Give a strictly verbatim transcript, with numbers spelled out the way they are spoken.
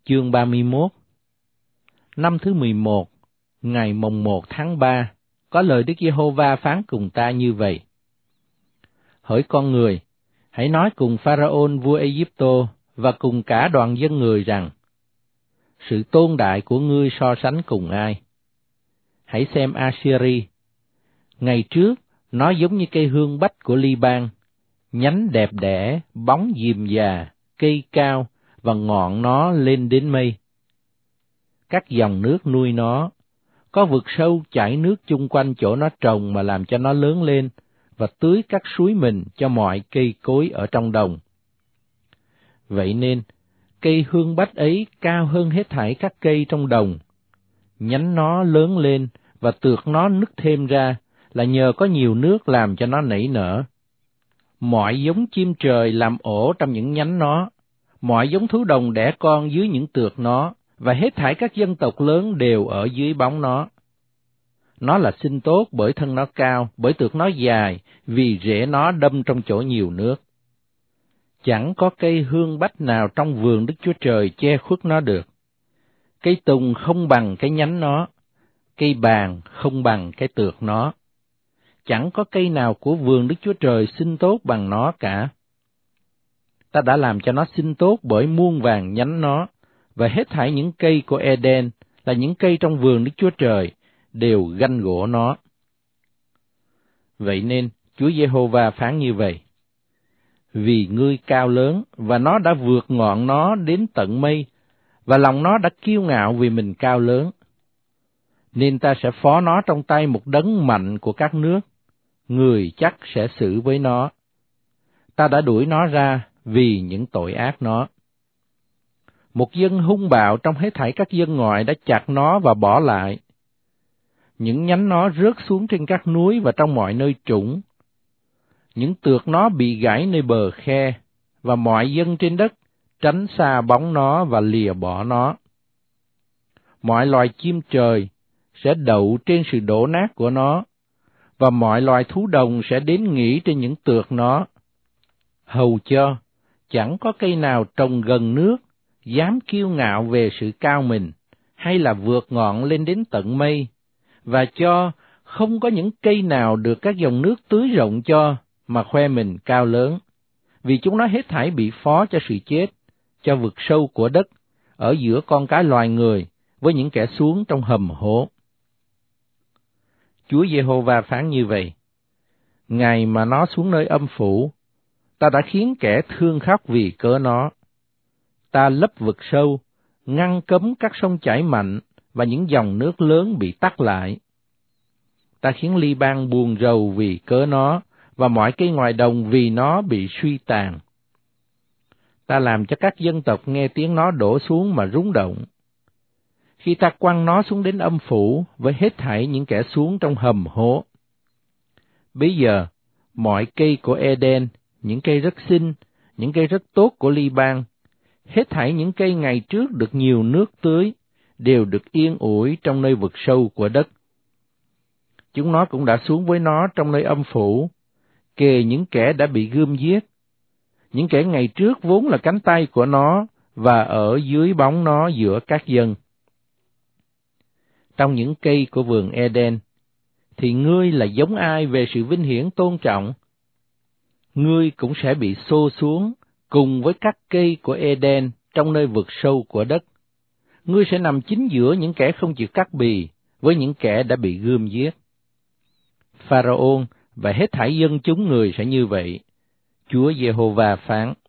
Chương ba mươi mốt. Năm thứ mười một, ngày mồng một tháng ba, có lời Đức Giê-hô-va phán cùng ta như vậy: Hỡi con người, hãy nói cùng Pharaôn vua Ê-díp-tô và cùng cả đoàn dân người rằng: Sự tôn đại của ngươi so sánh cùng ai? Hãy xem Assyri. Ngày trước, nó giống như cây hương bách của Li-ban, nhánh đẹp đẽ, bóng diềm già, cây cao, và ngọn nó lên đến mây. Các dòng nước nuôi nó, có vực sâu chảy nước chung quanh chỗ nó trồng mà làm cho nó lớn lên, và tưới các suối mình cho mọi cây cối ở trong đồng. Vậy nên, cây hương bách ấy cao hơn hết thảy các cây trong đồng. Nhánh nó lớn lên, và tược nó nứt thêm ra, là nhờ có nhiều nước làm cho nó nảy nở. Mọi giống chim trời làm ổ trong những nhánh nó, mọi giống thú đồng đẻ con dưới những tược nó, và hết thảy các dân tộc lớn đều ở dưới bóng nó. Nó là sinh tốt bởi thân nó cao, bởi tược nó dài, vì rễ nó đâm trong chỗ nhiều nước. Chẳng có cây hương bách nào trong vườn Đức Chúa Trời che khuất nó được. Cây tùng không bằng cái nhánh nó, cây bàng không bằng cái tược nó. Chẳng có cây nào của vườn Đức Chúa Trời sinh tốt bằng nó cả. Ta đã làm cho nó sinh tốt bởi muôn vàng nhánh nó, và hết thảy những cây của Eden là những cây trong vườn Đức Chúa Trời đều ganh gỗ nó. Vậy nên, Chúa Giê-hô-va phán như vậy: Vì ngươi cao lớn, và nó đã vượt ngọn nó đến tận mây, và lòng nó đã kiêu ngạo vì mình cao lớn, nên ta sẽ phó nó trong tay một đấng mạnh của các nước, người chắc sẽ xử với nó. Ta đã đuổi nó ra vì những tội ác nó. Một dân hung bạo trong hết thảy các dân ngoại đã chặt nó và bỏ lại. Những nhánh nó rớt xuống trên các núi và trong mọi nơi trũng. Những tược nó bị gãy nơi bờ khe, và mọi dân trên đất tránh xa bóng nó và lìa bỏ nó. Mọi loài chim trời sẽ đậu trên sự đổ nát của nó, và mọi loài thú đồng sẽ đến nghỉ trên những tược nó. Hầu cho chẳng có cây nào trồng gần nước dám kiêu ngạo về sự cao mình, hay là vượt ngọn lên đến tận mây, và cho không có những cây nào được các dòng nước tưới rộng cho mà khoe mình cao lớn, vì chúng nó hết thảy bị phó cho sự chết, cho vực sâu của đất, ở giữa con cái loài người, với những kẻ xuống trong hầm hố. Chúa Giê-hô-va phán như vậy: Ngày mà nó xuống nơi âm phủ, ta đã khiến kẻ thương khóc vì cớ nó. Ta lấp vực sâu, ngăn cấm các sông chảy mạnh, và những dòng nước lớn bị tắc lại. Ta khiến Li-ban buồn rầu vì cớ nó, và mọi cây ngoài đồng vì nó bị suy tàn. Ta làm cho các dân tộc nghe tiếng nó đổ xuống mà rúng động. Khi ta quăng nó xuống đến âm phủ với hết thảy những kẻ xuống trong hầm hố. Bây giờ, mọi cây của Eden, những cây rất xinh, những cây rất tốt của Li-ban, hết thảy những cây ngày trước được nhiều nước tưới, đều được yên ủi trong nơi vực sâu của đất. Chúng nó cũng đã xuống với nó trong nơi âm phủ, kề những kẻ đã bị gươm giết, những kẻ ngày trước vốn là cánh tay của nó, và ở dưới bóng nó giữa các dân. Trong những cây của vườn Eden, thì ngươi là giống ai về sự vinh hiển tôn trọng? Ngươi cũng sẽ bị xô xuống cùng với các cây của Eden trong nơi vực sâu của đất. Ngươi sẽ nằm chính giữa những kẻ không chịu cắt bì, với những kẻ đã bị gươm giết. Pharaon và hết thảy dân chúng người sẽ như vậy. Chúa Giê-hô-va phán.